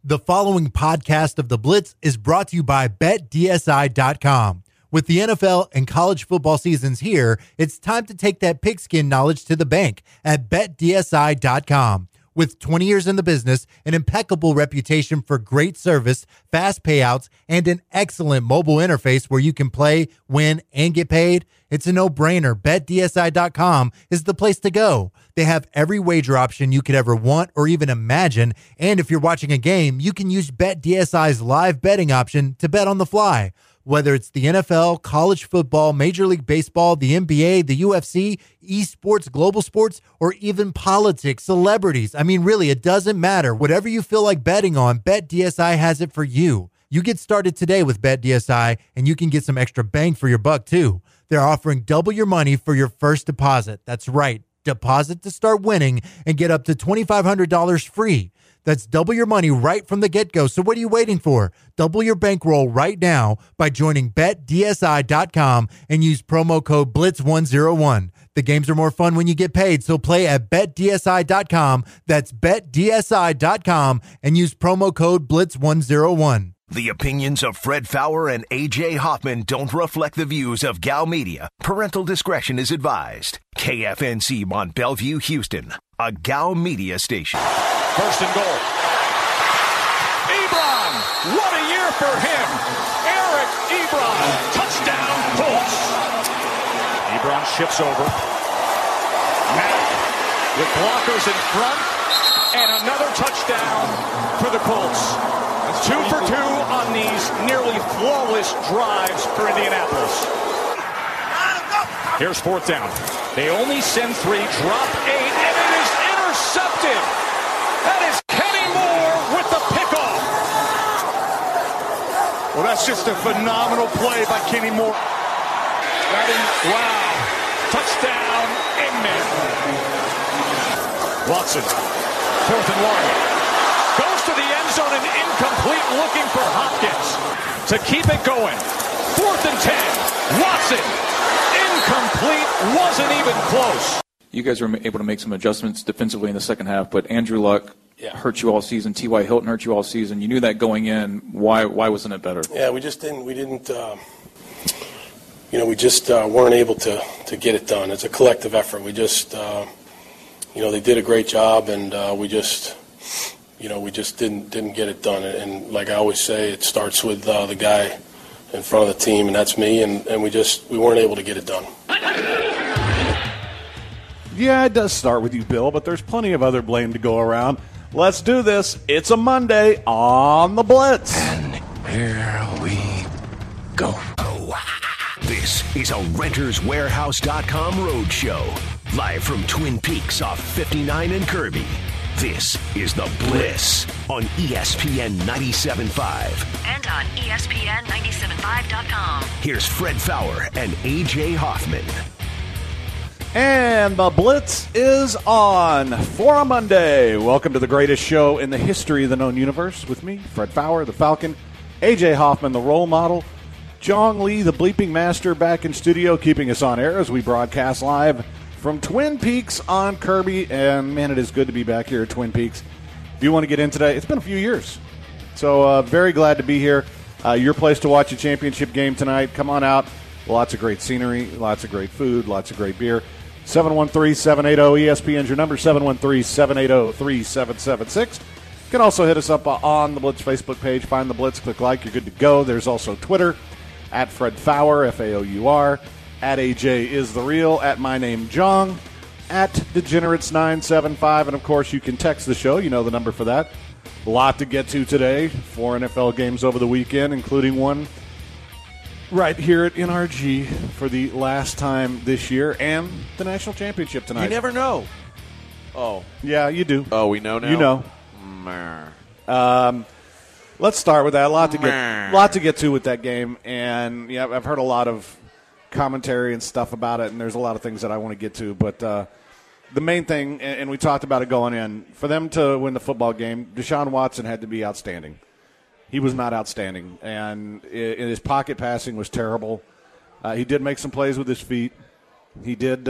The following podcast of The Blitz is brought to you by BetDSI.com. With the NFL and college football seasons here, it's time to take that pigskin knowledge to the bank at BetDSI.com. With 20 years in the business, an impeccable reputation for great service, fast payouts, and an excellent mobile interface where you can play, win, and get paid, it's a no-brainer. BetDSI.com is the place to go. They have every wager option you could ever want or even imagine, and if you're watching a game, you can use BetDSI's live betting option to bet on the fly. Whether it's the NFL, college football, Major League Baseball, the NBA, the UFC, esports, global sports, or even politics, celebrities. I mean, really, it doesn't matter. Whatever you feel like betting on, BetDSI has it for you. You get started today with BetDSI, and you can get some extra bang for your buck, too. They're offering double your money for your first deposit. That's right. Deposit to start winning and get up to $2,500 free. That's double your money right from the get-go. So what are you waiting for? Double your bankroll right now by joining BetDSI.com and use promo code BLITZ101. The games are more fun when you get paid, so play at BetDSI.com. That's BetDSI.com and use promo code BLITZ101. The opinions of Fred Faour and A.J. Hoffman don't reflect the views of Gal Media. Parental discretion is advised. KFNC Mont Bellevue, Houston, a Gal Media station. First and goal. Ebron, what a year for him. Eric Ebron, touchdown Colts. Ebron shifts over. Matt with blockers in front, and another touchdown for the Colts. 2 for 2 on these nearly flawless drives for Indianapolis. Here's fourth down. They only send 3, drop 8, and it is intercepted. That is Kenny Moore with the pickoff. Well, that's just a phenomenal play by Kenny Moore. Wow. Touchdown, Inman. Watson, 4th and 1. Goes to the end zone and incomplete, looking for Hopkins to keep it going. 4th and 10. Watson, incomplete, wasn't even close. You guys were able to make some adjustments defensively in the second half, but Andrew Luck hurt you all season. T.Y. Hilton hurt you all season. You knew that going in. Why wasn't it better? Yeah, we just didn't. We just weren't able to get it done. It's a collective effort. We just, they did a great job, and we just didn't get it done. And like I always say, it starts with the guy in front of the team, and that's me. And we weren't able to get it done. Yeah, it does start with you, Bill, but there's plenty of other blame to go around. Let's do this. It's a Monday on the Blitz. And here we go. This is a RentersWarehouse.com roadshow. Live from Twin Peaks off 59 and Kirby. This is The Bliss on ESPN 97.5. And on ESPN975.com. Here's Fred Faour and A.J. Hoffman. And the Blitz is on for a Monday. Welcome to the greatest show in the history of the known universe with me, Fred Faour, the Falcon, A.J. Hoffman, the role model, Jong Lee, the bleeping master, back in studio, keeping us on air as we broadcast live from Twin Peaks on Kirby. And, man, it is good to be back here at Twin Peaks. If you want to get in today, it's been a few years. So very glad to be here. Your place to watch a championship game tonight. Come on out. Lots of great scenery, lots of great food, lots of great beer. 713-780-ESPN is your number, 713-780-3776. You can also hit us up on the Blitz Facebook page. Find the Blitz, click like, you're good to go. There's also Twitter, at Fred Faour, F-A-O-U-R, at AJ is the real, at my name Jong, at Degenerates975, and of course you can text the show. You know the number for that. A lot to get to today. 4 NFL games over the weekend, including one right here at NRG for the last time this year, and the national championship tonight. You never know. Oh. Yeah, you do. Oh, we know now? You know. Let's start with that. A lot to get to with that game, and yeah, I've heard a lot of commentary and stuff about it, and there's a lot of things that I want to get to, but the main thing, and we talked about it going in, for them to win the football game, Deshaun Watson had to be outstanding. He was not outstanding, and his pocket passing was terrible. He did make some plays with his feet. He did,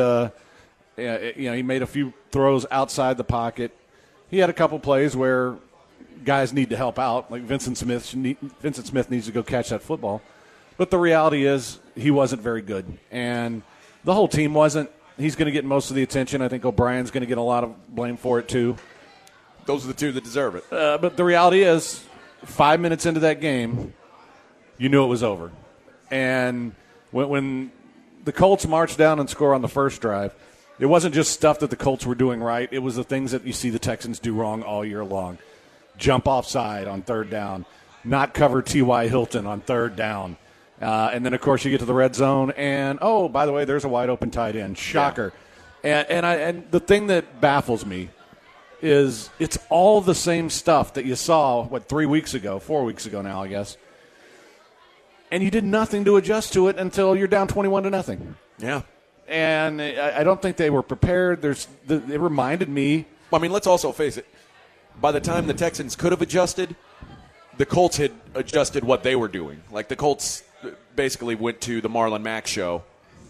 he made a few throws outside the pocket. He had a couple plays where, guys need to help out. Like Vincent Smith needs to go catch that football. But the reality is he wasn't very good. And the whole team wasn't. He's going to get most of the attention. I think O'Brien's going to get a lot of blame for it too. Those are the two that deserve it. But the reality is 5 minutes into that game, you knew it was over. And when the Colts marched down and score on the first drive, it wasn't just stuff that the Colts were doing right. It was the things that you see the Texans do wrong all year long. Jump offside on third down, not cover T.Y. Hilton on third down. And then, of course, you get to the red zone, and, oh, by the way, there's a wide-open tight end. Shocker. Yeah. And the thing that baffles me is it's all the same stuff that you saw, 4 weeks ago now, I guess. And you did nothing to adjust to it until you're down 21-0. Yeah. And I don't think they were prepared. It reminded me. I mean, let's also face it. By the time the Texans could have adjusted, the Colts had adjusted what they were doing. Like the Colts basically went to the Marlon Mack show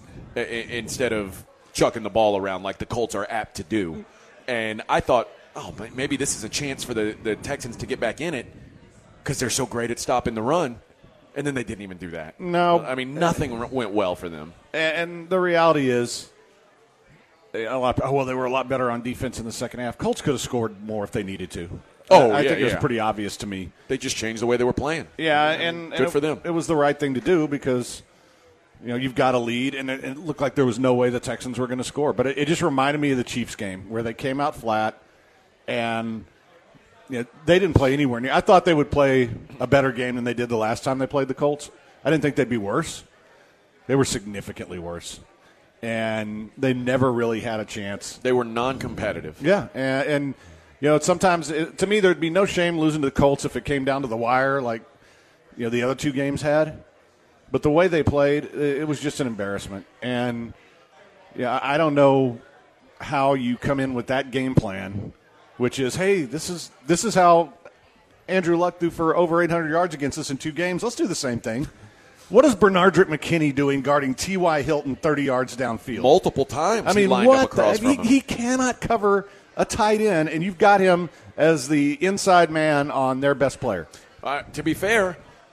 instead of chucking the ball around like the Colts are apt to do. And I thought, maybe this is a chance for the Texans to get back in it because they're so great at stopping the run. And then they didn't even do that. No. I mean, nothing went well for them. And the reality is, they were a lot better on defense in the second half. Colts could have scored more if they needed to. I think it was pretty obvious to me. They just changed the way they were playing. Yeah, and good for them. It was the right thing to do because, you've got a lead, and it looked like there was no way the Texans were going to score. But it just reminded me of the Chiefs game where they came out flat, and they didn't play anywhere near. I thought they would play a better game than they did the last time they played the Colts. I didn't think they'd be worse. They were significantly worse. And they never really had a chance. They were non-competitive. Yeah, and sometimes, to me, there'd be no shame losing to the Colts if it came down to the wire like, the other two games had. But the way they played, it was just an embarrassment. And, I don't know how you come in with that game plan, which is, hey, this is how Andrew Luck threw for over 800 yards against us in 2 games. Let's do the same thing. What is Bernardrick McKinney doing guarding T.Y. Hilton 30 yards downfield? Multiple times. I mean, he lined up across from him. He cannot cover a tight end, and you've got him as the inside man on their best player. To be fair,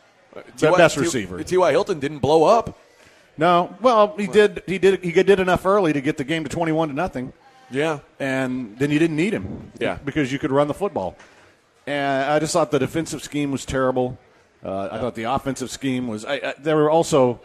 best receiver. T.Y. Hilton didn't blow up. No, well, he did enough early to get the game to 21-0. Yeah, and then you didn't need him. Yeah, because you could run the football. And I just thought the defensive scheme was terrible. I thought the offensive scheme was. There were also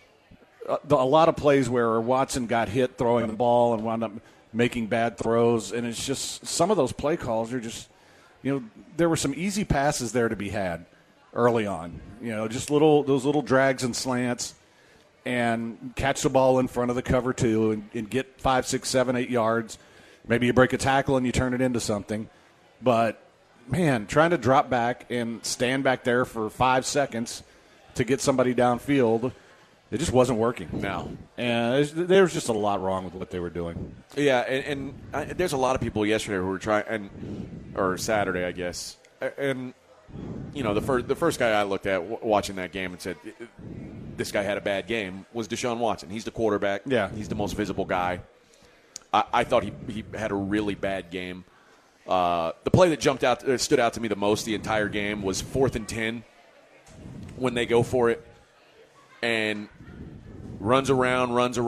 a lot of plays where Watson got hit throwing the ball and wound up making bad throws, and it's just some of those play calls are just, there were some easy passes there to be had early on. Just those little drags and slants, and catch the ball in front of the cover two and get 5, 6, 7, 8 yards. Maybe you break a tackle and you turn it into something, but. Man, trying to drop back and stand back there for 5 seconds to get somebody downfield, it just wasn't working. No. And there was just a lot wrong with what they were doing. Yeah, and there's a lot of people yesterday who were trying, or Saturday, I guess. And, the first guy I looked at watching that game and said, this guy had a bad game, was Deshaun Watson. He's the quarterback. Yeah. He's the most visible guy. I thought he had a really bad game. The play that stood out to me the most the entire game was 4th and 10 when they go for it and runs around,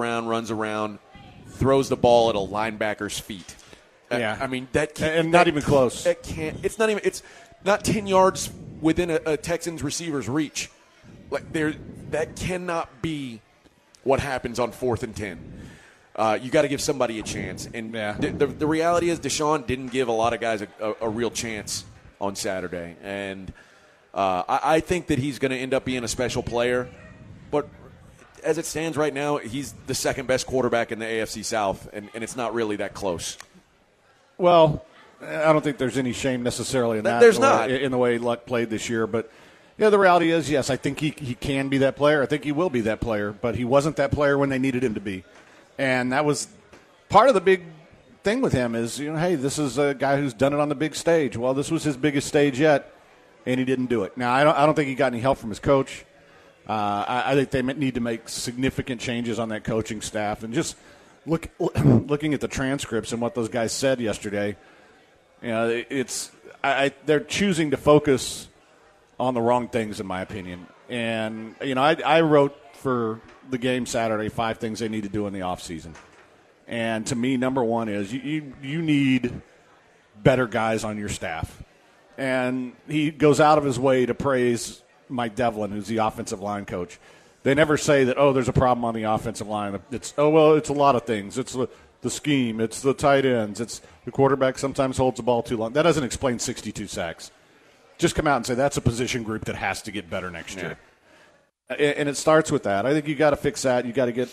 throws the ball at a linebacker's feet. Yeah. I mean, that can't. And not even close. It's not 10 yards within a Texans receiver's reach. That cannot be what happens on 4th and 10. You got to give somebody a chance. And the reality is Deshaun didn't give a lot of guys a real chance on Saturday. And I think that he's going to end up being a special player. But as it stands right now, he's the second best quarterback in the AFC South, and it's not really that close. Well, I don't think there's any shame necessarily in that. There's not. In the way Luck played this year. But, the reality is, yes, I think he can be that player. I think he will be that player. But he wasn't that player when they needed him to be. And that was part of the big thing with him is, hey, this is a guy who's done it on the big stage. Well, this was his biggest stage yet, and he didn't do it. Now, I don't think he got any help from his coach. I think they need to make significant changes on that coaching staff. And just looking at the transcripts and what those guys said yesterday, You know, they're choosing to focus on the wrong things, in my opinion. And, you know, I wrote for the game Saturday 5 things they need to do in the offseason. And to me, number one is you need better guys on your staff. And he goes out of his way to praise Mike Devlin, who's the offensive line coach. They never say that, there's a problem on the offensive line. It's a lot of things. It's the scheme. It's the tight ends. It's the quarterback sometimes holds the ball too long. That doesn't explain 62 sacks. Just come out and say that's a position group that has to get better next year. And it starts with that. I think you got to fix that. You got to get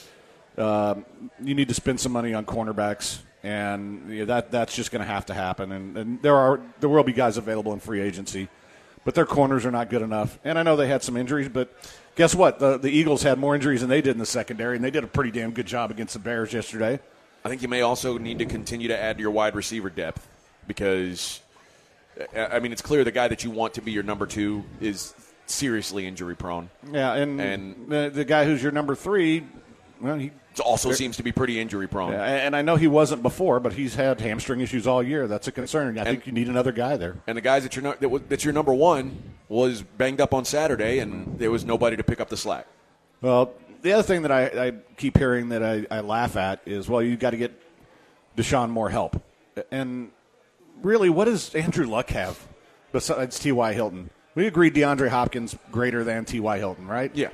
you need to spend some money on cornerbacks, and that's just going to have to happen. And there will be guys available in free agency, but their corners are not good enough. And I know they had some injuries, but guess what? The Eagles had more injuries than they did in the secondary, and they did a pretty damn good job against the Bears yesterday. I think you may also need to continue to add to your wide receiver depth because, I mean, it's clear the guy that you want to be your number 2 is seriously injury prone. Yeah, and the guy who's your number 3, well, he also seems to be pretty injury prone. Yeah, and I know he wasn't before, but he's had hamstring issues all year. That's a concern. I think you need another guy there. And the guys that's your number 1 was banged up on Saturday, and there was nobody to pick up the slack. Well, the other thing that I keep hearing that I laugh at is, well, you got to get Deshaun more help. And really, what does Andrew Luck have besides T.Y. Hilton? We agreed DeAndre Hopkins greater than T.Y. Hilton, right? Yeah.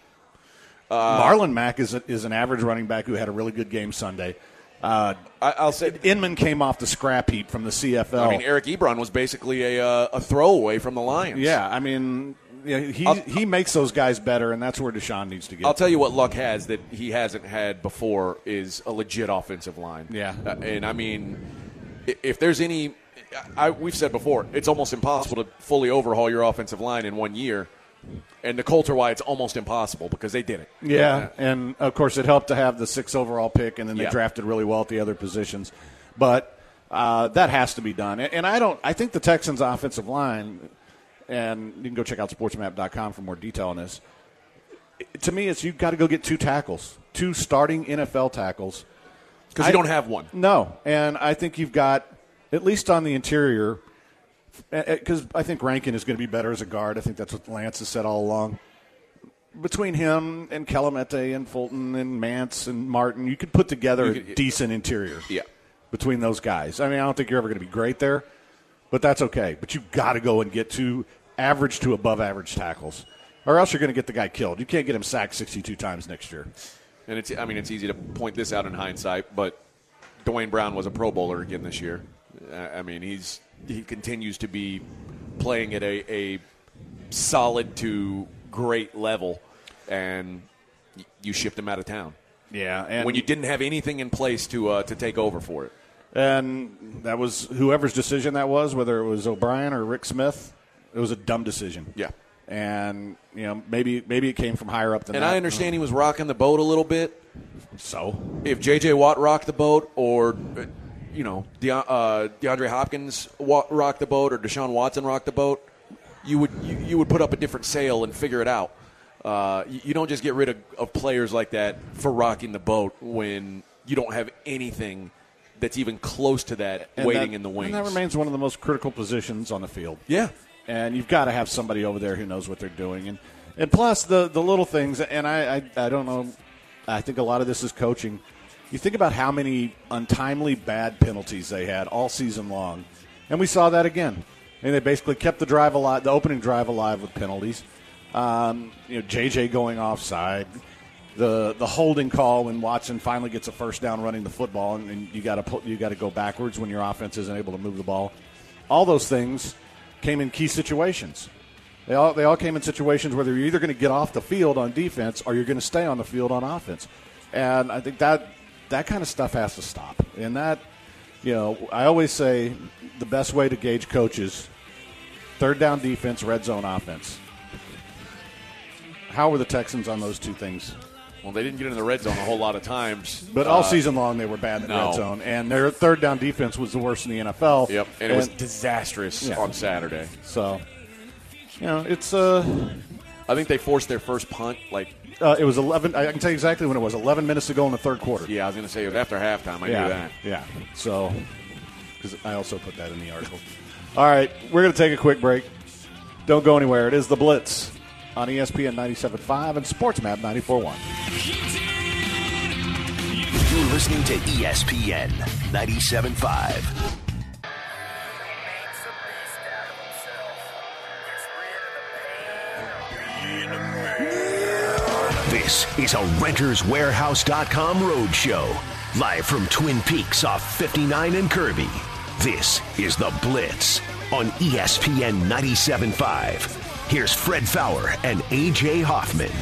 Marlon Mack is an average running back who had a really good game Sunday. I'll say Inman came off the scrap heap from the CFL. I mean, Eric Ebron was basically a throwaway from the Lions. Yeah, I mean, he makes those guys better, and that's where Deshaun needs to get. I'll tell you what Luck has that he hasn't had before is a legit offensive line. Yeah. And, I mean, if there's any we've said before, it's almost impossible to fully overhaul your offensive line in 1 year. And the Colts are why it's almost impossible because they did it. Yeah, and, of course, it helped to have the 6th overall pick, and then they drafted really well at the other positions. But that has to be done. And I think the Texans' offensive line, and you can go check out sportsmap.com for more detail on this, to me, it's you've got to go get 2 tackles, 2 starting NFL tackles. Because you don't have one. No, and I think you've got, at least on the interior, because I think Rankin is going to be better as a guard. I think that's what Lance has said all along. Between him and Kelemete and Fulton and Mance and Martin, you could put together a decent interior between those guys. I mean, I don't think you're ever going to be great there, but that's okay. But you've got to go and get 2 average to above average tackles, or else you're going to get the guy killed. You can't get him sacked 62 times next year. And it's easy to point this out in hindsight, but Dwayne Brown was a Pro Bowler again this year. I mean, he continues to be playing at a solid to great level, and you shipped him out of town. Yeah, and when you didn't have anything in place to take over for it. And that was whoever's decision that was, whether it was O'Brien or Rick Smith. It was a dumb decision. Yeah, and maybe it came from higher up than and that. I understand he was rocking the boat a little bit. So if J.J. Watt rocked the boat, or DeAndre Hopkins rocked the boat, or Deshaun Watson rocked the boat, you would put up a different sail and figure it out. You don't just get rid of players like that for rocking the boat when you don't have anything that's even close to that waiting in the wings. And that remains one of the most critical positions on the field. Yeah. And you've got to have somebody over there who knows what they're doing. And plus the little things, and I don't know, I think a lot of this is coaching. You think about how many untimely bad penalties they had all season long, and we saw that again. And they basically kept the drive alive, the opening drive alive with penalties. JJ going offside, the holding call when Watson finally gets a first down running the football, and you got to go backwards when your offense isn't able to move the ball. All those things came in key situations. They all came in situations where you're either going to get off the field on defense or you're going to stay on the field on offense. And I think that kind of stuff has to stop. And that, I always say the best way to gauge coaches, third down defense, red zone offense. How were the Texans on those 2 things? Well, they didn't get in the red zone a whole lot of times. But all season long they were bad in the red zone. And their third down defense was the worst in the NFL. Yep, and it was disastrous on Saturday. So, it's I think they forced their first punt, it was 11. I can tell you exactly when it was. 11 minutes to go in the third quarter. Yeah, I was going to say it was after halftime. I knew that. Yeah. So, because I also put that in the article. All right, we're going to take a quick break. Don't go anywhere. It is The Blitz on ESPN 97.5 and SportsMap 94.1. You're listening to ESPN 97.5. This is a RentersWarehouse.com road show. Live from Twin Peaks off 59 and Kirby. This is The Blitz on ESPN 97.5. Here's Fred Fowler and A.J. Hoffman.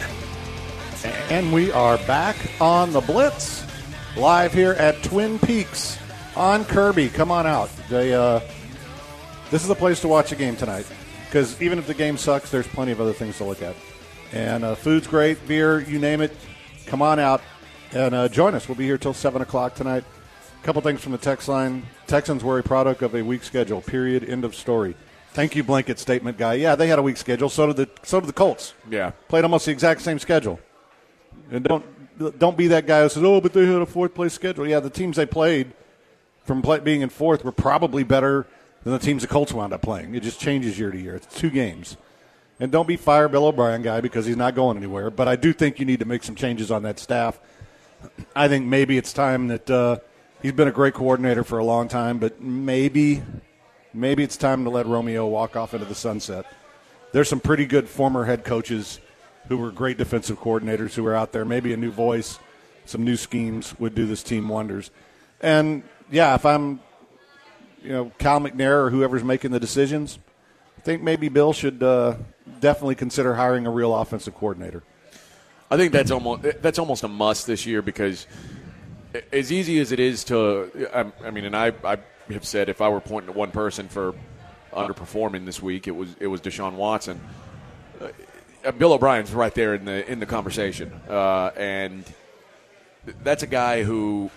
And we are back on The Blitz, live here at Twin Peaks on Kirby. Come on out. This is the place to watch a game tonight, because even if the game sucks, there's plenty of other things to look at. And food's great, beer, you name it. Come on out and join us. We'll be here till 7 o'clock tonight. A couple things from the text line. Texans were a product of a weak schedule, period, end of story. Thank you, blanket statement guy. Yeah, they had a weak schedule. So did the Colts. Yeah. Played almost the exact same schedule. And don't be that guy who says, oh, but they had a fourth-place schedule. Yeah, the teams they played from being in fourth were probably better than the teams the Colts wound up playing. It just changes year to year. It's 2 games. And don't be fire Bill O'Brien guy, because he's not going anywhere. But I do think you need to make some changes on that staff. I think maybe it's time that he's been a great coordinator for a long time, but maybe it's time to let Romeo walk off into the sunset. There's some pretty good former head coaches who were great defensive coordinators who are out there. Maybe a new voice, some new schemes would do this team wonders. And, yeah, if I'm Cal McNair or whoever's making the decisions, I think maybe Bill should definitely consider hiring a real offensive coordinator. I think that's almost a must this year, because as easy as it is to I mean, and I have said if I were pointing to one person for underperforming this week, it was Deshaun Watson. Bill O'Brien's right there in the conversation, and that's a guy who,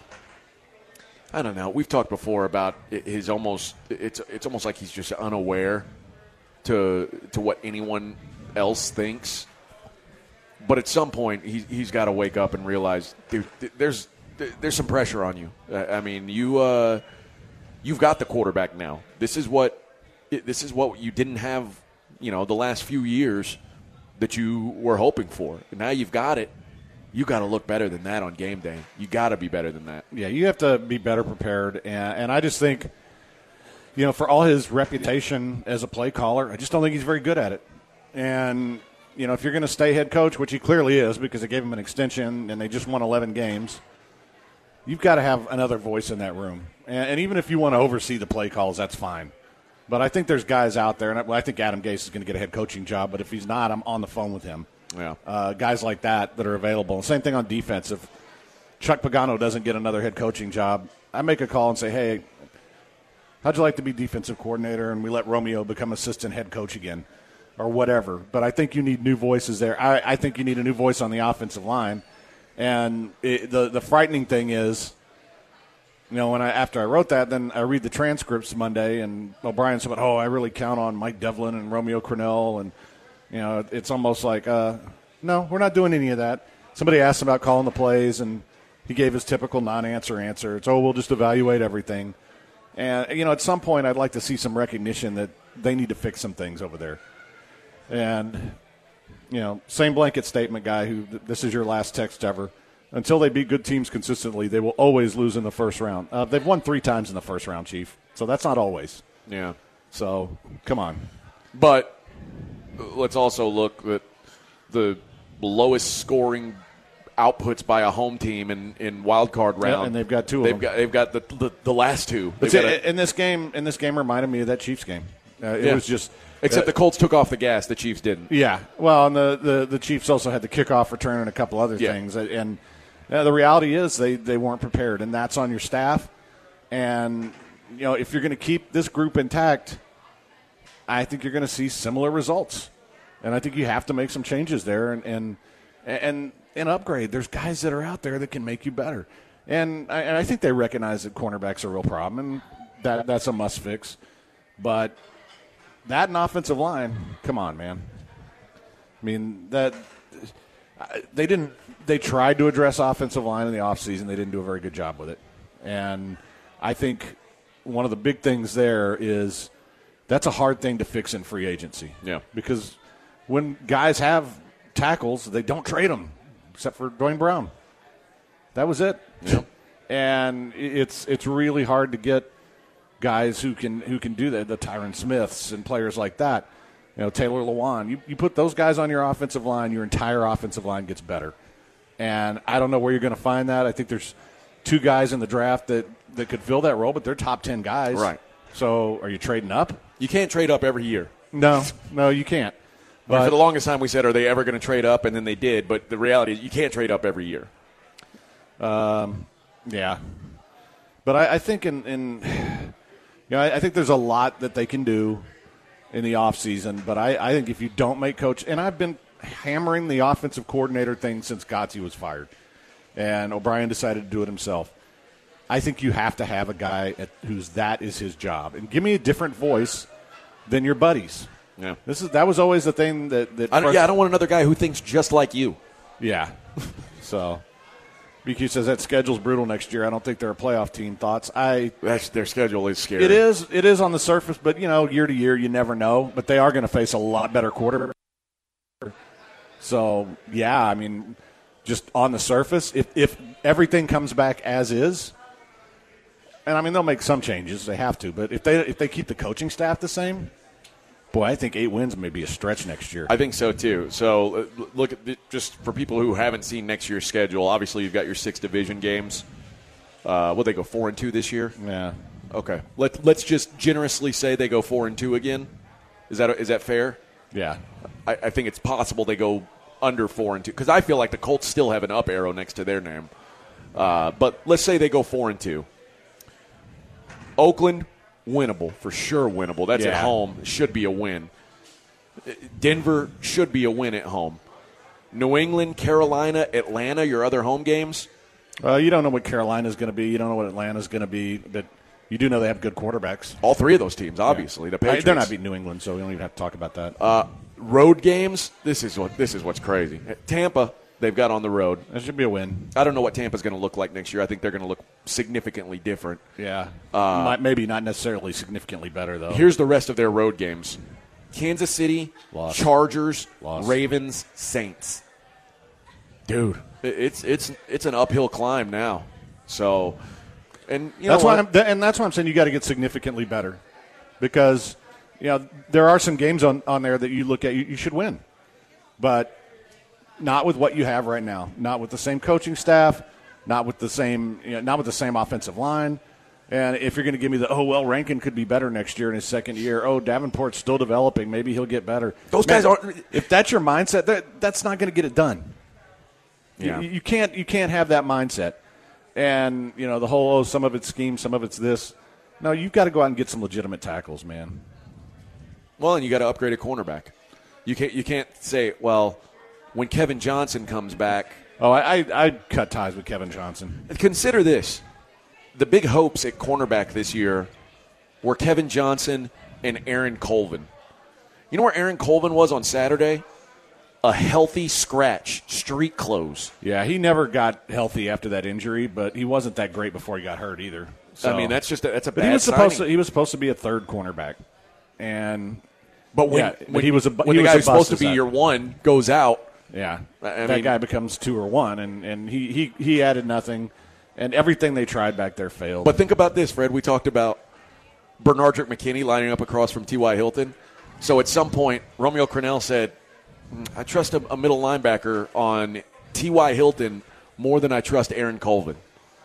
I don't know. We've talked before about his almost. It's almost like he's just unaware to what anyone else thinks. But at some point, he's got to wake up and realize, dude, there's some pressure on you. I mean, you've got the quarterback now. This is what you didn't have, the last few years that you were hoping for. And now you've got it. You got to look better than that on game day. You got to be better than that. Yeah, you have to be better prepared. And I just think, for all his reputation as a play caller, I just don't think he's very good at it. And if you're going to stay head coach, which he clearly is because they gave him an extension and they just won 11 games, you've got to have another voice in that room. And even if you want to oversee the play calls, that's fine. But I think there's guys out there, and I think Adam Gase is going to get a head coaching job, but if he's not, I'm on the phone with him. Yeah. Guys like that are available. Same thing on defense. If Chuck Pagano doesn't get another head coaching job, I make a call and say, hey, how'd you like to be defensive coordinator? And we let Romeo become assistant head coach again or whatever. But I think you need new voices there. I think you need a new voice on the offensive line. And the frightening thing is, after I wrote that, then I read the transcripts Monday, and O'Brien said, I really count on Mike Devlin and Romeo Crennel. And, it's almost like, no, we're not doing any of that. Somebody asked him about calling the plays, and he gave his typical non-answer answer. It's, we'll just evaluate everything. And, at some point I'd like to see some recognition that they need to fix some things over there. And, same blanket statement guy who this is your last text ever. Until they beat good teams consistently, they will always lose in the first round. They've won 3 times in the first round, Chief. So that's not always. Yeah. So, come on. But let's also look at the lowest scoring outputs by a home team in wild card round. Yeah, and they've got 2 of them. They've got the last 2. In this game reminded me of that Chiefs game. It was just except the Colts took off the gas, the Chiefs didn't. Yeah. Well, and the Chiefs also had the kickoff return and a couple other things. And the reality is they weren't prepared, and that's on your staff. And if you're going to keep this group intact, I think you're going to see similar results. And I think you have to make some changes there and upgrade. There's guys that are out there that can make you better. And I think they recognize that cornerback's a real problem, and that's a must fix. But that and offensive line, come on, man. I mean, they tried to address offensive line in the offseason. They didn't do a very good job with it. And I think one of the big things there is that's a hard thing to fix in free agency. Yeah. Because when guys have tackles, they don't trade them, except for Dwayne Brown. That was it. Yep. And it's really hard to get guys who can do that, the Tyron Smiths and players like that. Taylor Lewan. You put those guys on your offensive line, your entire offensive line gets better. And I don't know where you're going to find that. I think there's 2 guys in the draft that could fill that role, but they're top 10 guys. Right. So are you trading up? You can't trade up every year. No, you can't. But for the longest time we said, are they ever going to trade up? And then they did. But the reality is you can't trade up every year. Yeah. But I think I think there's a lot that they can do in the offseason. But I think if you don't make coach – and I've been hammering the offensive coordinator thing since Gotze was fired. And O'Brien decided to do it himself. I think you have to have a guy that is his job. And give me a different voice than your buddies. Yeah. That was always the thing that I don't want another guy who thinks just like you. Yeah. So BQ says that schedule's brutal next year. I don't think they're a playoff team. Thoughts? Their schedule is scary. It is on the surface, but year to year you never know. But they are going to face a lot better quarterback. So yeah, I mean, just on the surface, if everything comes back as is, and I mean they'll make some changes, they have to. But if they keep the coaching staff the same, boy, I think 8 wins may be a stretch next year. I think so too. So look at just for people who haven't seen next year's schedule. Obviously, you've got your 6 division games. Will they go 4-2 this year? Yeah. Okay. Let's just generously say they go 4-2 again. Is that fair? Yeah. I think it's possible they go under 4-2 because I feel like the Colts still have an up arrow next to their name. But let's say they go 4-2. Oakland, winnable, for sure winnable. That's at home. Should be a win. Denver should be a win at home. New England, Carolina, Atlanta, your other home games? You don't know what Carolina's going to be. You don't know what Atlanta's going to be. But you do know they have good quarterbacks. All 3 of those teams, obviously. The Patriots. They're not beating New England, so we don't even have to talk about that. Road games, this is what's crazy. Tampa, they've got on the road. That should be a win. I don't know what Tampa's going to look like next year. I think they're going to look significantly different. Yeah. Maybe not necessarily significantly better, though. Here's the rest of their road games. Kansas City, Loss. Chargers, Loss. Ravens, Saints. Dude, it's an uphill climb now. So, and that's why I'm saying you got to get significantly better, because there are some games on there that you look at you should win, but not with what you have right now. Not with the same coaching staff, not with the same offensive line. And if you're going to give me Rankin could be better next year in his second year. Davenport's still developing. Maybe he'll get better. Those guys aren't. If that's your mindset, that's not going to get it done. Yeah. You can't have that mindset. And the whole some of it's scheme, some of it's this. No, you've got to go out and get some legitimate tackles, man. Well, and you got to upgrade a cornerback. You can't say, well, when Kevin Johnson comes back. Oh, I'd cut ties with Kevin Johnson. Consider this. The big hopes at cornerback this year were Kevin Johnson and Aaron Colvin. You know where Aaron Colvin was on Saturday? A healthy scratch, street clothes. Yeah, he never got healthy after that injury, but he wasn't that great before he got hurt either. So, I mean, that's a bad he was supposed to be a third cornerback. But when he was the guy who's supposed to be your one goes out. Yeah, that guy becomes 2 or 1, and he added nothing, and everything they tried back there failed. But think about this, Fred. We talked about Bernardrick McKinney lining up across from T.Y. Hilton. So at some point, Romeo Crennel said, I trust a middle linebacker on T.Y. Hilton more than I trust Aaron Colvin.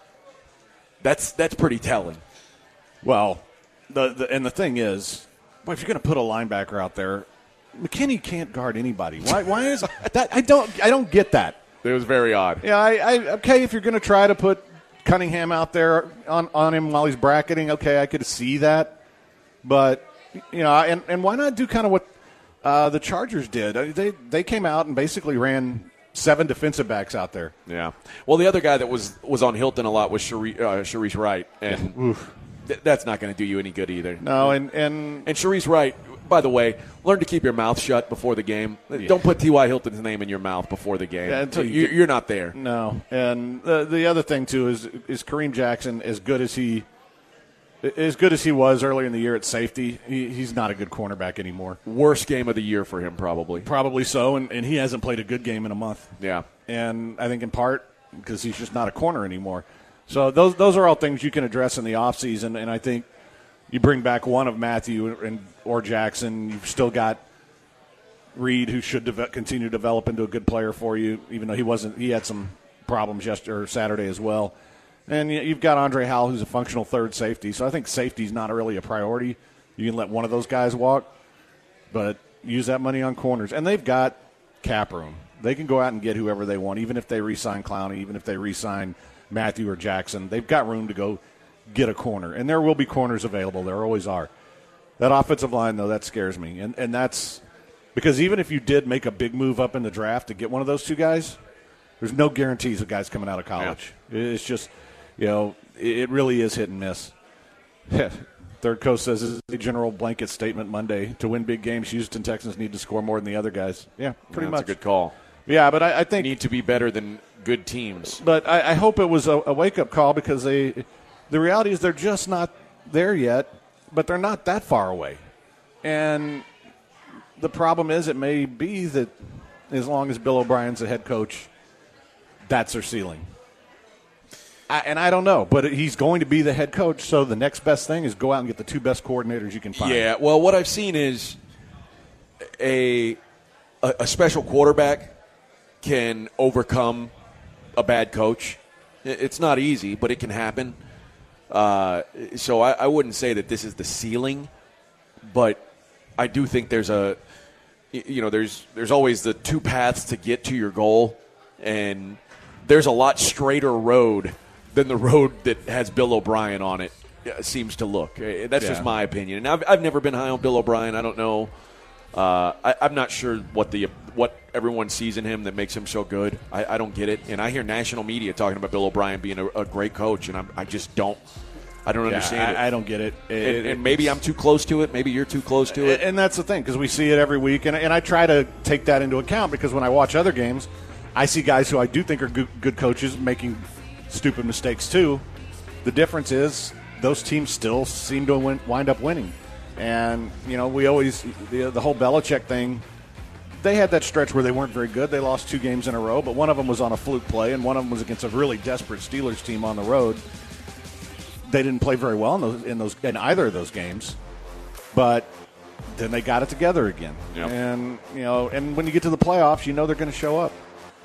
That's pretty telling. Well, the thing is, if you're going to put a linebacker out there, McKinney can't guard anybody. Why is that? I don't get that. It was very odd. Yeah, okay, if you're going to try to put Cunningham out there on him while he's bracketing, okay, I could see that. But, and why not do kind of what the Chargers did? They came out and basically ran 7 defensive backs out there. Yeah. Well, the other guy that was on Hilton a lot was Sharice Wright, and that's not going to do you any good either. No, and Sharice Wright, by the way, learn to keep your mouth shut before the game. Yeah. Don't put T.Y. Hilton's name in your mouth before the game. Yeah, you're not there. No. And the other thing, too, is Kareem Jackson, as good as he As good as he was earlier in the year at safety, he's not a good cornerback anymore. Worst game of the year for him, probably. Probably so, and he hasn't played a good game in a month. Yeah. And I think in part because he's just not a corner anymore. So those are all things you can address in the offseason, and I think you bring back one of Matthew or Jackson. You've still got Reed, who should continue to develop into a good player for you, even though he had some problems yesterday or Saturday as well. And you've got Andre Howell, who's a functional third safety. So I think safety's not really a priority. You can let one of those guys walk, but use that money on corners. And they've got cap room. They can go out and get whoever they want, even if they re-sign Clowney, even if they re-sign Matthew or Jackson. They've got room to go get a corner. And there will be corners available. There always are. That offensive line, though, that scares me. And that's because even if you did make a big move up in the draft to get one of those two guys, there's no guarantees of guys coming out of college. Yeah. It's just – it really is hit and miss. Third Coast says this is a general blanket statement Monday. To win big games, Houston Texans need to score more than the other guys. Yeah, pretty much. That's a good call. Yeah, but I think need to be better than good teams. But I hope it was a wake-up call because the reality is they're just not there yet, but they're not that far away. And the problem is it may be that as long as Bill O'Brien's the head coach, that's their ceiling. And I don't know, but he's going to be the head coach, so the next best thing is go out and get the two best coordinators you can find. Yeah, well, what I've seen is a special quarterback can overcome a bad coach. It's not easy, but it can happen. So I wouldn't say that this is the ceiling, but I do think there's there's always the two paths to get to your goal, and there's a lot straighter road than the road that has Bill O'Brien on it seems to look. That's just my opinion. And I've never been high on Bill O'Brien. I don't know. I'm not sure what everyone sees in him that makes him so good. I don't get it. And I hear national media talking about Bill O'Brien being a great coach, and I just don't. I don't understand it. I don't get it. And maybe I'm too close to it. Maybe you're too close to it. And that's the thing, because we see it every week. And I try to take that into account because when I watch other games, I see guys who I do think are good coaches making stupid mistakes too. The difference is those teams still seem to wind up winning. And, we always the whole Belichick thing, they had that stretch where they weren't very good. They lost 2 games in a row, but one of them was on a fluke play, and one of them was against a really desperate Steelers team on the road. They didn't play very well in either of those games, but then they got it together again. Yep. And, and when you get to the playoffs, they're going to show up.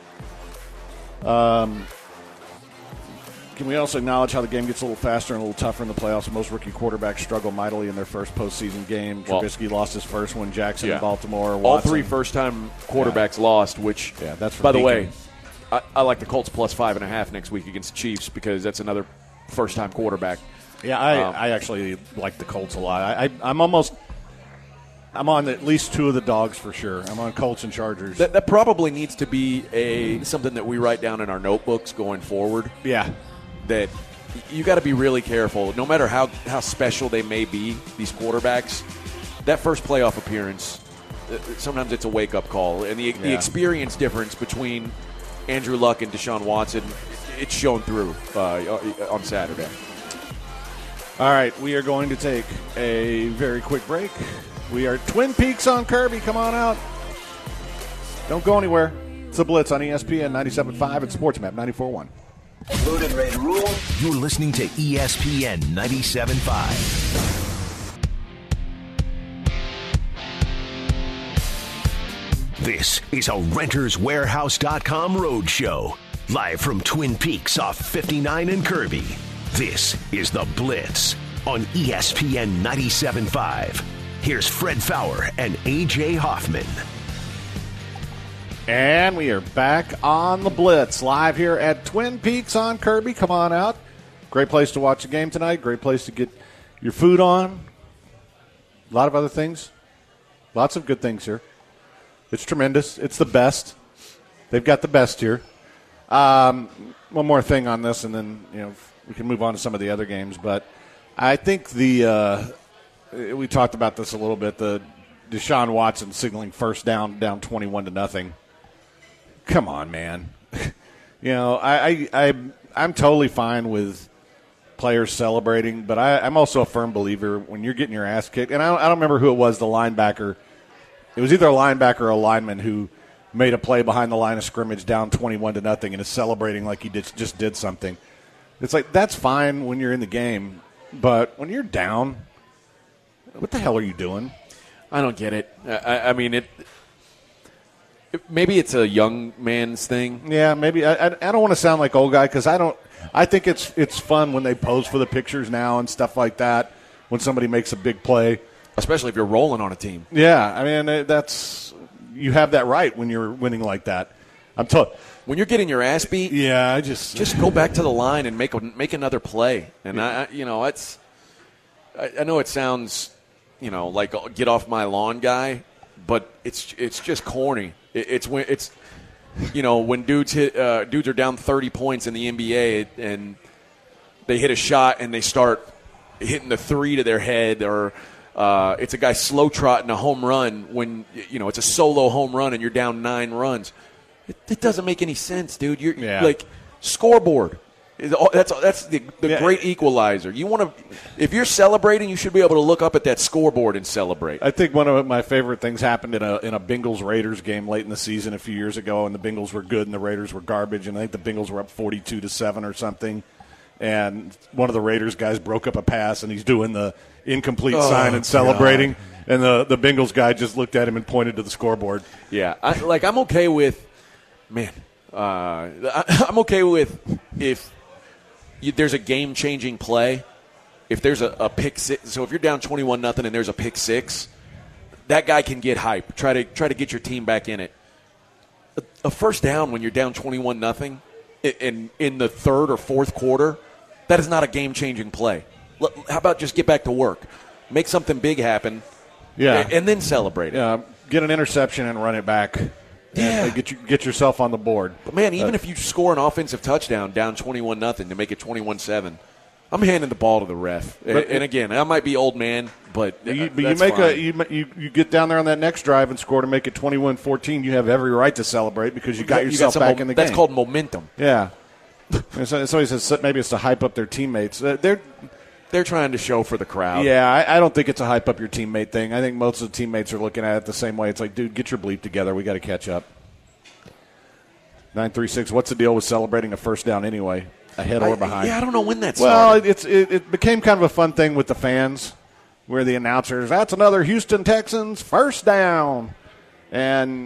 Can we also acknowledge how the game gets a little faster and a little tougher in the playoffs? Most rookie quarterbacks struggle mightily in their first postseason game. Trubisky lost his first one. Jackson in Baltimore. Watson. All 3 first-time quarterbacks lost, which, that's by the way, I like the Colts plus 5.5 next week against the Chiefs because that's another first-time quarterback. Yeah, I actually like the Colts a lot. I'm on at least 2 of the dogs for sure. I'm on Colts and Chargers. That probably needs to be something that we write down in our notebooks going forward. Yeah. That you got to be really careful. No matter how special they may be, these quarterbacks, that first playoff appearance, sometimes it's a wake-up call. And the experience difference between Andrew Luck and Deshaun Watson, it's shown through on Saturday. All right, we are going to take a very quick break. We are Twin Peaks on Kirby. Come on out. Don't go anywhere. It's The Blitz on ESPN 97.5 and SportsMap 94.1. Load and ready to rule. You're listening to ESPN 97.5. This is a RentersWarehouse.com road show. Live from Twin Peaks off 59 and Kirby. This is The Blitz on ESPN 97.5. Here's Fred Faour and A.J. Hoffman. And we are back on The Blitz, live here at Twin Peaks on Kirby. Come on out. Great place to watch the game tonight. Great place to get your food on. A lot of other things. Lots of good things here. It's tremendous. It's the best. They've got the best here. One more thing on this, and then we can move on to some of the other games. But I think we talked about this a little bit, the Deshaun Watson signaling first down 21-0. Come on, man. I'm totally fine with players celebrating, but I'm also a firm believer when you're getting your ass kicked. And I don't remember who it was, the linebacker. It was either a linebacker or a lineman who made a play behind the line of scrimmage down 21-0 and is celebrating like he just did something. It's like, that's fine when you're in the game, but when you're down, what the hell are you doing? I don't get it. I mean, maybe it's a young man's thing. Yeah, maybe. I don't want to sound like old guy because I think it's fun when they pose for the pictures now and stuff like that when somebody makes a big play. Especially if you're rolling on a team. Yeah, I mean, you have that right when you're winning like that. I'm told. When you're getting your ass beat, yeah, just go back to the line and make another play. And I know it sounds, like a get off my lawn guy, but it's just corny. It's when dudes are down 30 points in the NBA and they hit a shot and they start hitting the three to their head, or it's a guy slow trotting a home run when it's a solo home run and you're down 9 runs. It doesn't make any sense, dude. You're like scoreboard. That's the great equalizer. If you're celebrating, you should be able to look up at that scoreboard and celebrate. I think one of my favorite things happened in a Bengals-Raiders game late in the season a few years ago, and the Bengals were good and the Raiders were garbage, and I think the Bengals were up 42-7 or something. And one of the Raiders guys broke up a pass, and he's doing the incomplete sign and celebrating. God. And the Bengals guy just looked at him and pointed to the scoreboard. Yeah, I'm okay with, I'm okay with if there's a game-changing play. If there's a pick six, so if you're down 21-0 and there's a pick six, that guy can get hype. Try to get your team back in it. A first down when you're down 21-0 in the third or fourth quarter, that is not a game-changing play. How about just get back to work, make something big happen, and then celebrate it. Yeah, get an interception and run it back. Yeah, and get yourself on the board. But man, even if you score an offensive touchdown down 21-0 to make it 21-7, I'm handing the ball to the ref. And again, I might be old man, but you get down there on that next drive and score to make it 21-14. You have every right to celebrate because you got yourself back in the game. That's called momentum. Yeah. Somebody says maybe it's to hype up their teammates. They're trying to show for the crowd. Yeah, I don't think it's a hype up your teammate thing. I think most of the teammates are looking at it the same way. It's like, dude, get your bleep together. We got to catch up. 936. What's the deal with celebrating a first down anyway, ahead or behind? Yeah, I don't know when that started. Well, it became kind of a fun thing with the fans, where the announcers, that's another Houston Texans first down, and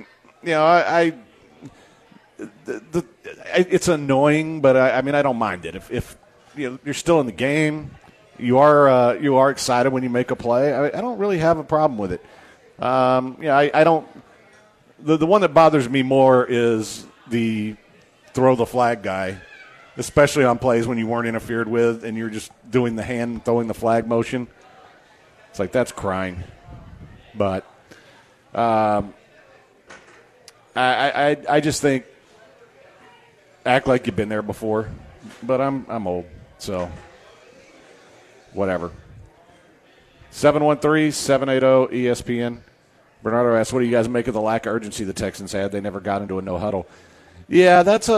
it's annoying, but I mean I don't mind it if you're still in the game. You are excited when you make a play. I don't really have a problem with it. I don't. The one that bothers me more is the throw the flag guy, especially on plays when you weren't interfered with and you're just doing the hand throwing the flag motion. It's like that's crying. But I just think act like you've been there before. But I'm old, so. Whatever. 713-780-ESPN. Bernardo asks, what do you guys make of the lack of urgency the Texans had? They never got into a no-huddle. Yeah, that's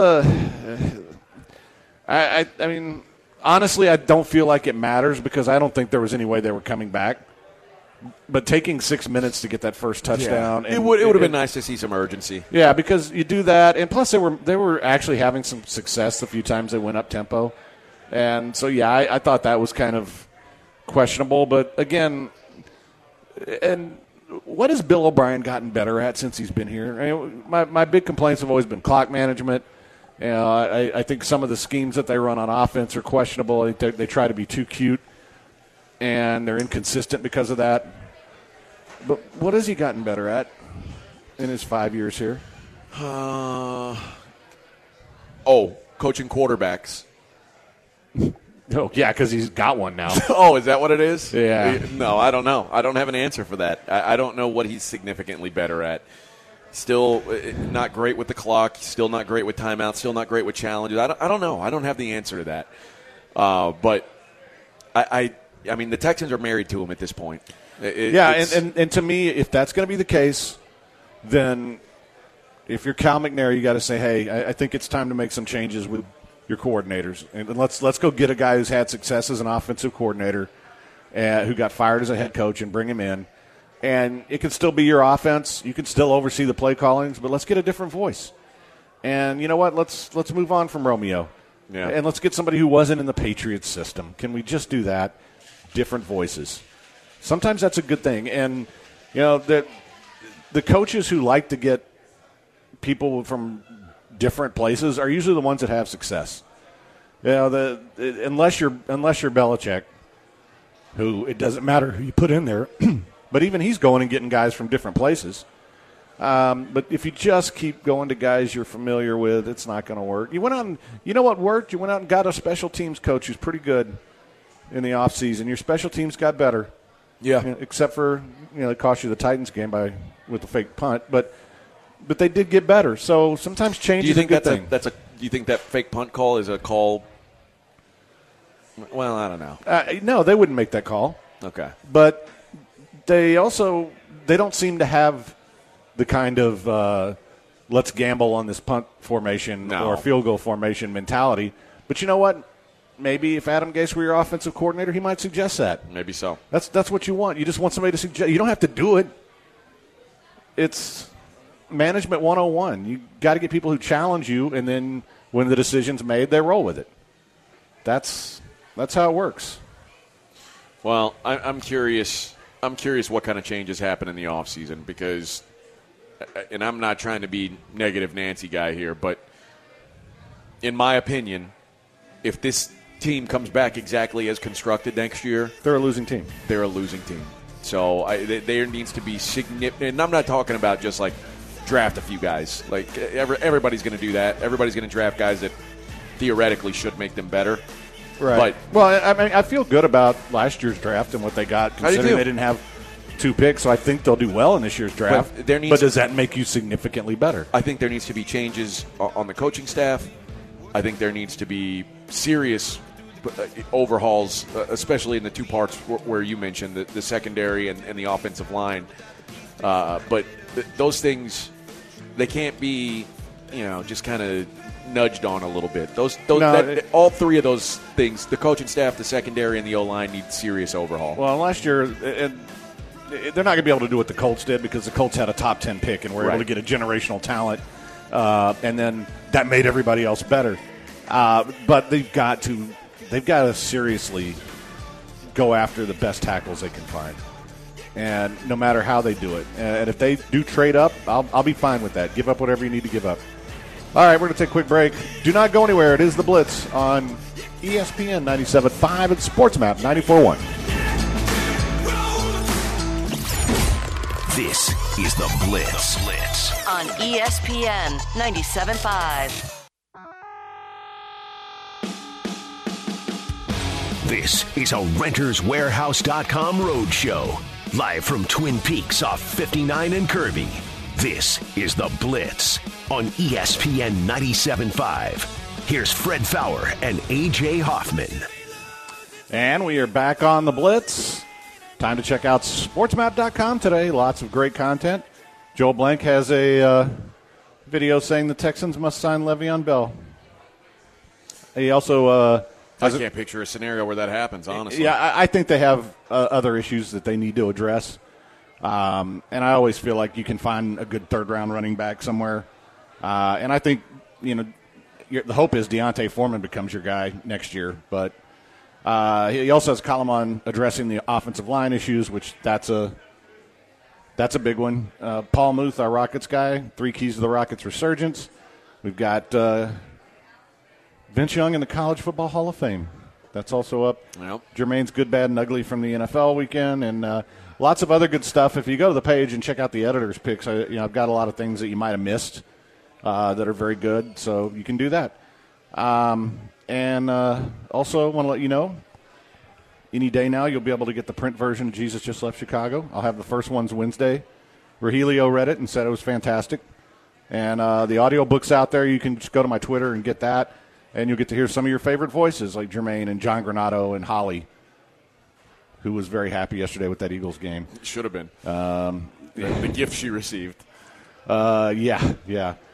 I mean, honestly, I don't feel like it matters because I don't think there was any way they were coming back. But taking 6 minutes to get that first touchdown. Yeah. It would have been nice to see some urgency. Yeah, because you do that. And plus, they were actually having some success the few times they went up-tempo. And so, yeah, I thought that was kind of questionable. But, again, and what has Bill O'Brien gotten better at since he's been here? I mean, my big complaints have always been clock management. I think some of the schemes that they run on offense are questionable. I think they try to be too cute, and they're inconsistent because of that. But what has he gotten better at in his 5 years here? Coaching quarterbacks. Oh, yeah, because he's got one now. Oh, is that what it is? Yeah. No, I don't know. I don't have an answer for that. I don't know what he's significantly better at. Still not great with the clock. Still not great with timeouts. Still not great with challenges. I don't know. I don't have the answer to that. But I mean, the Texans are married to him at this point. And to me, if that's going to be the case, then if you're Cal McNair, you got to say, hey, I think it's time to make some changes with your coordinators. And let's go get a guy who's had success as an offensive coordinator who got fired as a head coach and bring him in. And it can still be your offense. You can still oversee the play callings, but let's get a different voice. And you know what? Let's move on from Romeo. Yeah. And let's get somebody who wasn't in the Patriots system. Can we just do that? Different voices. Sometimes that's a good thing. And, you know, the coaches who like to get people from different places are usually the ones that have success. You know, unless you're Belichick, who it doesn't matter who you put in there, but even he's going and getting guys from different places. But if you just keep going to guys you're familiar with, it's not going to work. You went out and, you know what worked? You went out and got a special teams coach who's pretty good in the offseason. Your special teams got better. Yeah. You know, except for, you know, it cost you the Titans game with the fake punt. But they did get better. So sometimes change is a good thing. Do you think that fake punt call is a call? Well, I don't know. No, they wouldn't make that call. Okay. But they don't seem to have the kind of let's gamble on this punt formation or field goal formation mentality. But you know what? Maybe if Adam Gase were your offensive coordinator, he might suggest that. Maybe so. That's what you want. You just want somebody to suggest. You don't have to do it. It's management 101. You got to get people who challenge you, and then when the decision's made, they roll with it. That's how it works. Well, I'm curious. I'm curious what kind of changes happen in the offseason because, and I'm not trying to be negative Nancy guy here, but in my opinion, if this team comes back exactly as constructed next year, they're a losing team. They're a losing team. So there needs to be significant. And I'm not talking about just like draft a few guys. Like everybody's going to do that. Everybody's going to draft guys that theoretically should make them better. Right. Well, I mean, I feel good about last year's draft and what they got, considering they didn't have 2 picks. So I think they'll do well in this year's draft. But does that make you significantly better? I think there needs to be changes on the coaching staff. I think there needs to be serious overhauls, especially in the 2 parts where you mentioned the secondary and the offensive line. But those things, they can't be, just kind of nudged on a little bit. All 3 of those things, the coaching staff, the secondary, and the O-line need serious overhaul. Well, last year, they're not going to be able to do what the Colts did because the Colts had a top 10 pick and were able to get a generational talent, and then that made everybody else better. But they've got to seriously go after the best tackles they can find, and no matter how they do it. And if they do trade up, I'll be fine with that. Give up whatever you need to give up. All right, we're going to take a quick break. Do not go anywhere. It is The Blitz on ESPN 97.5 and SportsMap 94.1. This is The Blitz. On ESPN 97.5. This is a RentersWarehouse.com roadshow. Live from Twin Peaks off 59 and Kirby. This is The Blitz on ESPN 97.5. Here's Fred Fowler and A.J. Hoffman. And we are back on The Blitz. Time to check out SportsMap.com today. Lots of great content. Joel Blank has a video saying the Texans must sign Le'Veon Bell. He also... I can't picture a scenario where that happens, honestly. Yeah, I think they have other issues that they need to address. And I always feel like you can find a good third-round running back somewhere. And I think, the hope is Deontay Foreman becomes your guy next year. But he also has a column on addressing the offensive line issues, which that's a big one. Paul Muth, our Rockets guy, 3 keys to the Rockets' resurgence. We've got Vince Young in the College Football Hall of Fame. That's also up. Yep. Jermaine's Good, Bad, and Ugly from the NFL weekend, and lots of other good stuff. If you go to the page and check out the editor's picks, I've got a lot of things that you might have missed that are very good, so you can do that. And also want to let you know, any day now you'll be able to get the print version of Jesus Just Left Chicago. I'll have the first ones Wednesday. Rogelio read it and said it was fantastic. And the audiobook's out there. You can just go to my Twitter and get that. And you'll get to hear some of your favorite voices like Jermaine and John Granato and Holly, who was very happy yesterday with that Eagles game. Should have been. The gift she received. Yeah.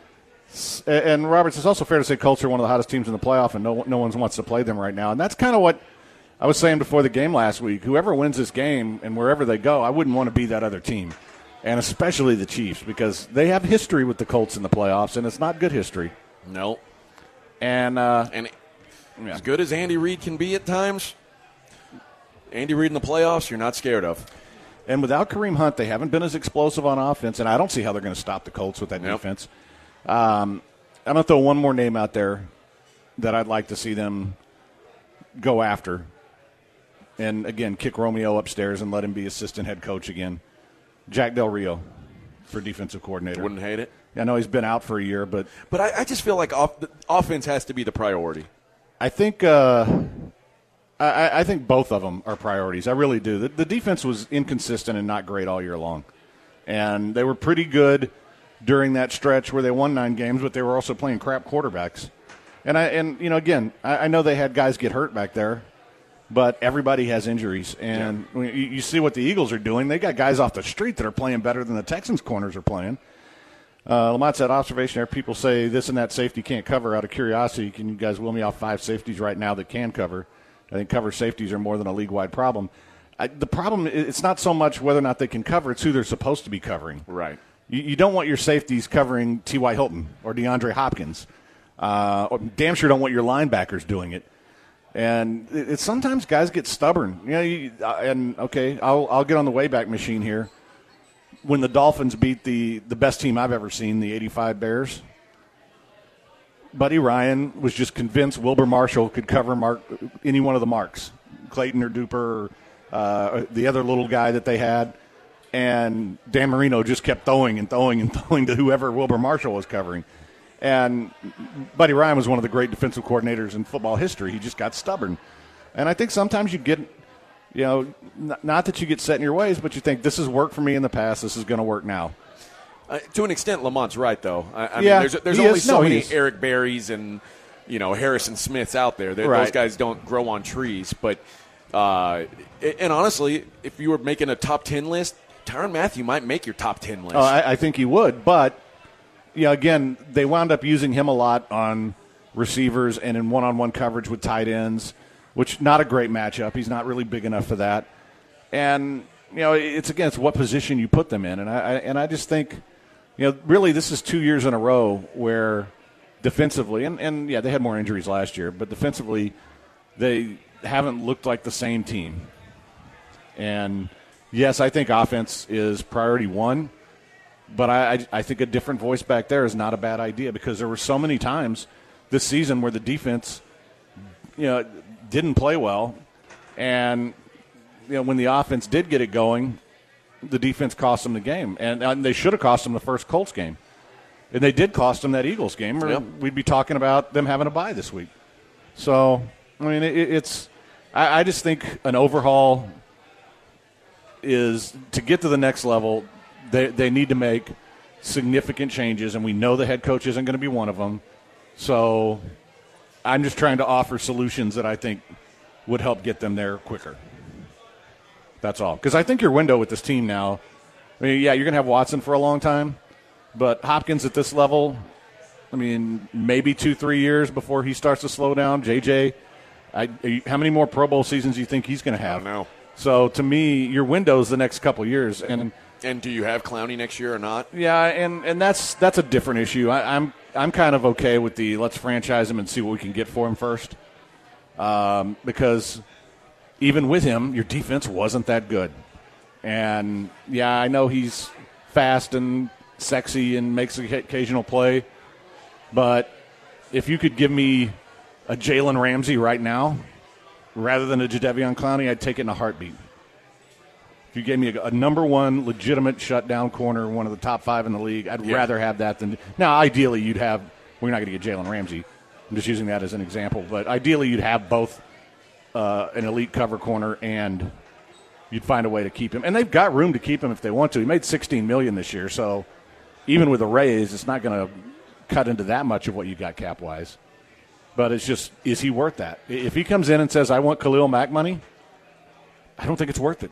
And Roberts, it's also fair to say Colts are one of the hottest teams in the playoff, and no one wants to play them right now. And that's kind of what I was saying before the game last week. Whoever wins this game and wherever they go, I wouldn't want to be that other team, and especially the Chiefs, because they have history with the Colts in the playoffs, and it's not good history. No. And as good as Andy Reid can be at times, Andy Reid in the playoffs, you're not scared of. And without Kareem Hunt, they haven't been as explosive on offense, and I don't see how they're going to stop the Colts with that defense. I'm going to throw one more name out there that I'd like to see them go after. And, again, kick Romeo upstairs and let him be assistant head coach again. Jack Del Rio for defensive coordinator. Wouldn't hate it. I know he's been out for a year, but I just feel like the offense has to be the priority. I think I think both of them are priorities. I really do. The defense was inconsistent and not great all year long. And they were pretty good during that stretch where they won 9 games, but they were also playing crap quarterbacks. And I know they had guys get hurt back there, but everybody has injuries. And you see what the Eagles are doing. They got guys off the street that are playing better than the Texans corners are playing. Lamont said, observation there, people say this and that safety can't cover. Out of curiosity, can you guys will me off 5 safeties right now that can cover? I think cover safeties are more than a league-wide problem. The problem, it's not so much whether or not they can cover, it's who they're supposed to be covering. Right. You don't want your safeties covering T.Y. Hilton or DeAndre Hopkins. Or damn sure don't want your linebackers doing it. And it's sometimes guys get stubborn. I'll get on the Wayback Machine here. When the Dolphins beat the best team I've ever seen, the 85 Bears, Buddy Ryan was just convinced Wilbur Marshall could cover any one of the marks, Clayton or Duper or the other little guy that they had. And Dan Marino just kept throwing and throwing and throwing to whoever Wilbur Marshall was covering. And Buddy Ryan was one of the great defensive coordinators in football history. He just got stubborn. And I think sometimes you get, not that you get set in your ways, but you think this has worked for me in the past, this is going to work now. To an extent, Lamont's right, though. I mean, there's only so many Eric Berrys and Harrison Smiths out there. Right. Those guys don't grow on trees. But and honestly, if you were making a top 10 list, Tyrann Mathieu might make your top 10 list. I think he would, but again, they wound up using him a lot on receivers and in one-on-one coverage with tight ends, which not a great matchup. He's not really big enough for that. And it's what position you put them in, and I just think. Really, this is 2 years in a row where defensively, and they had more injuries last year, but defensively, they haven't looked like the same team. And, yes, I think offense is priority one, but I think a different voice back there is not a bad idea because there were so many times this season where the defense, didn't play well, and, when the offense did get it going, the defense cost them the game, and they should have cost them the first Colts game. And they did cost them that Eagles game, or we'd be talking about them having a bye this week. So, I mean, I just think an overhaul is to get to the next level, they need to make significant changes, and we know the head coach isn't going to be one of them. So I'm just trying to offer solutions that I think would help get them there quicker. That's all. Because I think your window with this team now, you're going to have Watson for a long time, but Hopkins at this level, maybe 2-3 years before he starts to slow down. JJ, how many more Pro Bowl seasons do you think he's going to have? I don't know. So to me, your window is the next couple of years. And do you have Clowney next year or not? Yeah, and that's a different issue. I'm kind of okay with the let's franchise him and see what we can get for him first, because even with him, your defense wasn't that good. And, I know he's fast and sexy and makes an occasional play, but if you could give me a Jalen Ramsey right now rather than a Jadeveon Clowney, I'd take it in a heartbeat. If you gave me a number one legitimate shutdown corner, one of the top 5 in the league, I'd rather have that than – now, ideally, you'd have – we're not going to get Jalen Ramsey. I'm just using that as an example. But ideally, you'd have both an elite cover corner and you'd find a way to keep him. And they've got room to keep him if they want to. He made $16 million this year, so even with a raise, it's not going to cut into that much of what you got cap-wise. But it's just, is he worth that? If he comes in and says, I want Khalil Mack money, I don't think it's worth it.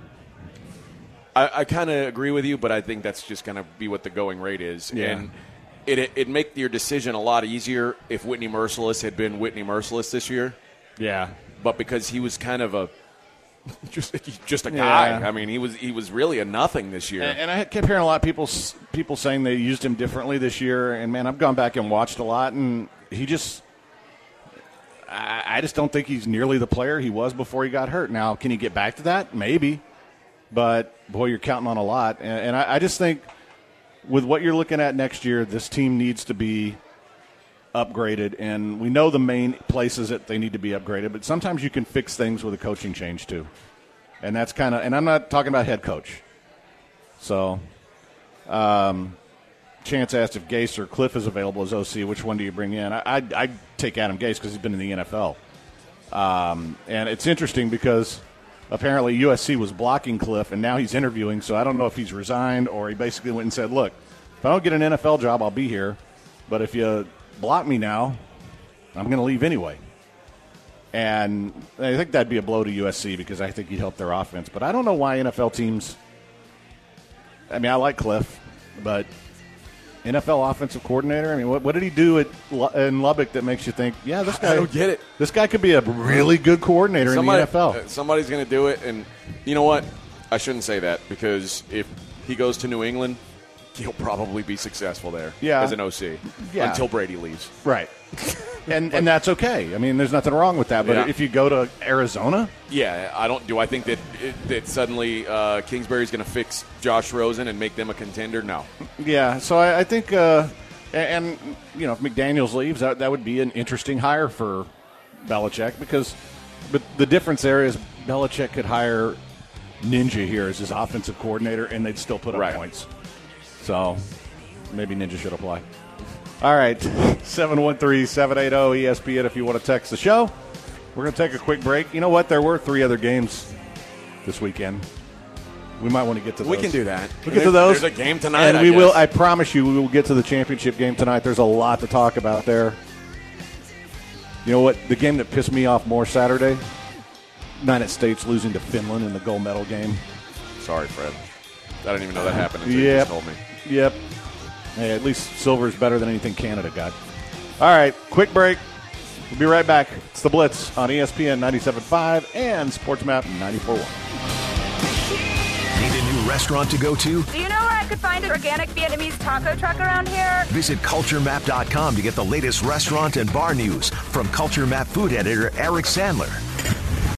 I kind of agree with you, but I think that's just going to be what the going rate is. Yeah. And it'd make your decision a lot easier if Whitney Merciless had been Whitney Merciless this year. Yeah. But because he was kind of just a guy. Yeah. I mean, he was really a nothing this year. And I kept hearing a lot of people saying they used him differently this year. And, man, I've gone back and watched a lot, and he just – I just don't think he's nearly the player he was before he got hurt. Now, can he get back to that? Maybe. But, boy, you're counting on a lot. And I just think with what you're looking at next year, this team needs to be upgraded. And we know the main places that they need to be upgraded. But sometimes you can fix things with a coaching change, too. And that's kind of – and I'm not talking about head coach. So, Chance asked if Gase or Cliff is available as OC. Which one do you bring in? I'd take Adam Gase because he's been in the NFL. And it's interesting because apparently USC was blocking Cliff, and now he's interviewing, so I don't know if he's resigned or he basically went and said, look, if I don't get an NFL job, I'll be here. But if you block me now, I'm going to leave anyway. And I think that'd be a blow to USC because I think he'd help their offense. But I don't know why NFL teams – I mean, I like Cliff, but – NFL offensive coordinator? I mean, what did he do in Lubbock that makes you think, yeah, this guy – I don't get it. This guy could be a really good coordinator in the NFL. Somebody's going to do it, and you know what? I shouldn't say that because if he goes to New England, he'll probably be successful there as an OC until Brady leaves. Right. And that's okay. I mean, there's nothing wrong with that. But if you go to Arizona? Yeah, I think that suddenly Kingsbury's going to fix Josh Rosen and make them a contender? No. Yeah, so I think if McDaniels leaves, that would be an interesting hire for Belichick but the difference there is Belichick could hire Ninja here as his offensive coordinator, and they'd still put up points. So maybe Ninja should apply. All right, 713-780-ESPN if you want to text the show. We're going to take a quick break. You know what? There were 3 other games this weekend. We might want to get to those. We can do that. We'll get to those. There's a game tonight, and we will. I promise you we will get to the championship game tonight. There's a lot to talk about there. You know what? The game that pissed me off more Saturday, United States losing to Finland in the gold medal game. Sorry, Fred. I didn't even know that happened until you just told me. Yep. Hey, at least silver's better than anything Canada got. All right, quick break. We'll be right back. It's The Blitz on ESPN 97.5 and SportsMap 94.1. Need a new restaurant to go to? Do you know where I could find an organic Vietnamese taco truck around here? Visit CultureMap.com to get the latest restaurant and bar news from Culture Map food editor Eric Sandler.